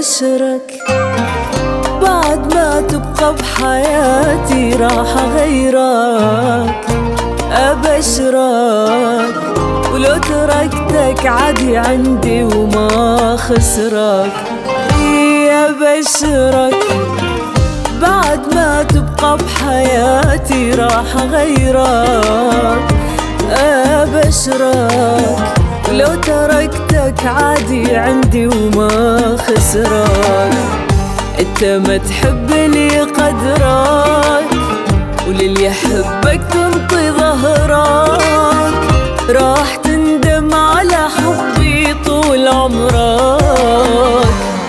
أبشرك بعد ما تبقى بحياتي راح أغيرك. أبشرك ولو تركتك عادي عندي وما خسرك. أبشرك بعد ما تبقى بحياتي راح أغيرك. أبشرك ولو تركتك عادي عندي وما خسرك. انت ما تحب لي قدرك وللي يحبك تنطي ظهرك. راح تندم على حبي طول عمرك.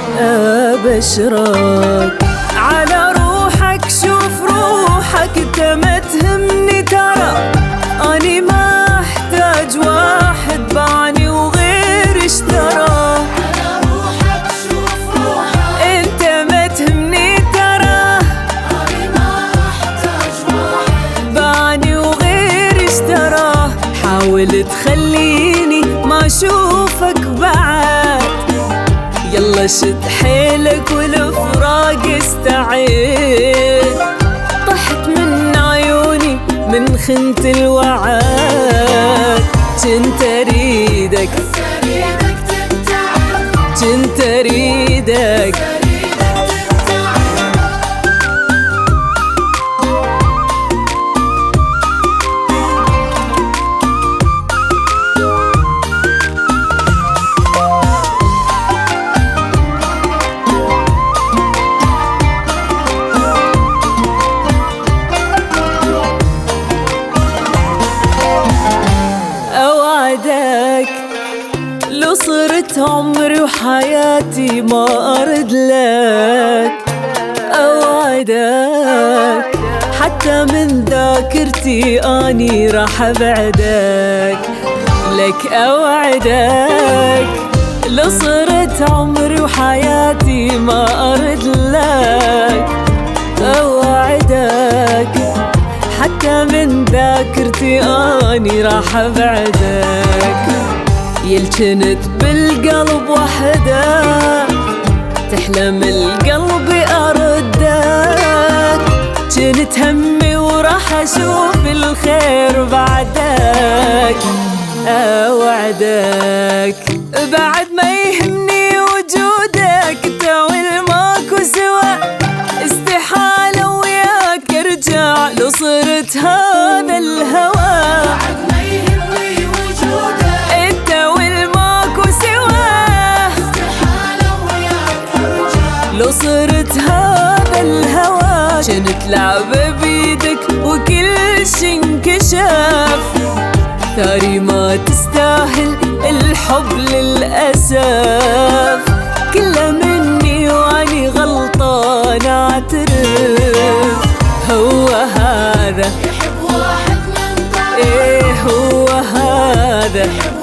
أبشرك على روحك شوف روحك انت ما تهمني ترى. اني ما احتاج واحد باعني وغير اشترى. على روحك شوف روحك انت ما تهمني ترى. اني ما احتاج واحد باعني وغير اشترى. حاول تخليني ما اشوفك بعد. يلا شد حيلك والفراق استعد. طحت من عيوني من خنت الوعد. جنت اريدك جنت اريدك لو صرت عمري وحياتي ما أرد لك. أوعدك حتى من ذاكرتي أني راح أبعدك لك. أوعدك لو صرت عمري وحياتي ما أرد لك. أوعدك حتى من ذاكرتي أني راح أبعدك. يلجنت بالقلب وحده تحلم القلب أردك. جنت همي وراح أشوف الخير بعدك. أوعدك بعد ما يهمني وجودك انت والماكو سوا. استحالة وياك ارجع لو صرت هذا الهوى. بعد ما يهمني وجودك انت والماكو سوا. استحالة وياك ارجع لو صرت هذا الهوى. كنت لعبة بيدك وكل شي انكشف. ثاري ما تستاهل الحب للأسف. كله مني واني غلطان اعترف. هو هذا يحب واحد من طرف. ايه هو هذا